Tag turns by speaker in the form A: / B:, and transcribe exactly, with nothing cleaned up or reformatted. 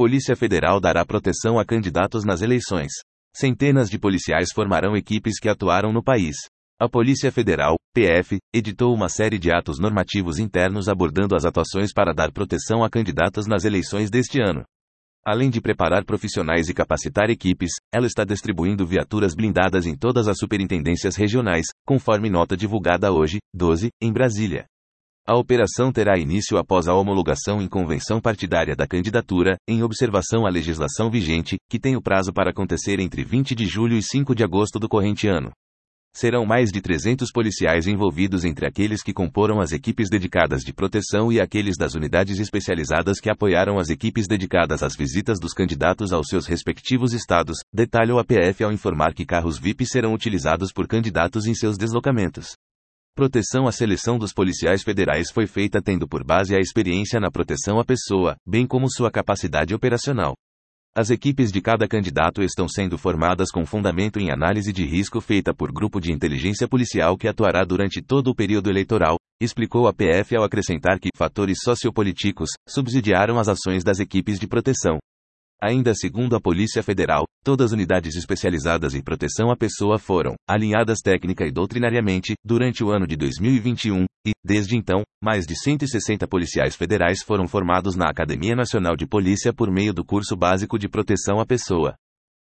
A: Polícia Federal dará proteção a candidatos nas eleições. Centenas de policiais formarão equipes que atuaram no país. A Polícia Federal, P F, editou uma série de atos normativos internos abordando as atuações para dar proteção a candidatos nas eleições deste ano. Além de preparar profissionais e capacitar equipes, ela está distribuindo viaturas blindadas em todas as superintendências regionais, conforme nota divulgada hoje, doze, em Brasília. A operação terá início após a homologação em convenção partidária da candidatura, em observação à legislação vigente, que tem o prazo para acontecer entre vinte de julho e cinco de agosto do corrente ano. Serão mais de trezentos policiais envolvidos entre aqueles que comporam as equipes dedicadas de proteção e aqueles das unidades especializadas que apoiaram as equipes dedicadas às visitas dos candidatos aos seus respectivos estados, detalhou a P F ao informar que carros V I P serão utilizados por candidatos em seus deslocamentos. Proteção à seleção dos policiais federais foi feita tendo por base a experiência na proteção à pessoa, bem como sua capacidade operacional. As equipes de cada candidato estão sendo formadas com fundamento em análise de risco feita por grupo de inteligência policial que atuará durante todo o período eleitoral, explicou a P F ao acrescentar que fatores sociopolíticos subsidiaram as ações das equipes de proteção. Ainda segundo a Polícia Federal, todas as unidades especializadas em proteção à pessoa foram alinhadas técnica e doutrinariamente durante o ano de dois mil e vinte e um, e, desde então, mais de cento e sessenta policiais federais foram formados na Academia Nacional de Polícia por meio do curso básico de proteção à pessoa.